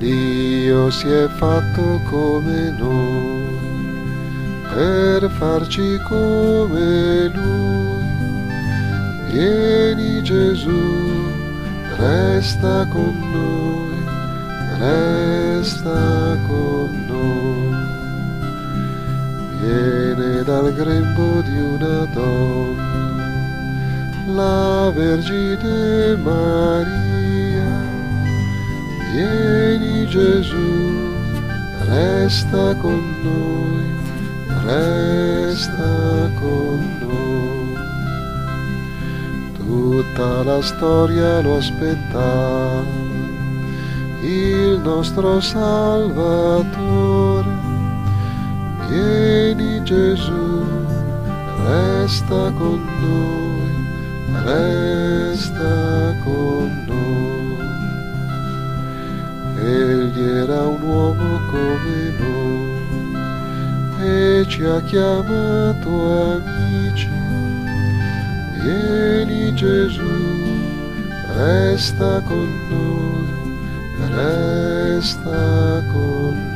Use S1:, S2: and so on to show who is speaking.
S1: Dio si è fatto come noi per farci come Lui. Vieni Gesù, resta con noi, resta con noi. Viene dal grembo di una donna, la Vergine Maria. Vieni Gesù, resta con noi, resta con noi. Tutta la storia lo aspettava, il nostro Salvatore. Vieni Gesù, resta con noi, resta con noi. Egli era un uomo come noi e ci ha chiamato amici. Vieni Gesù, resta con noi, resta con noi.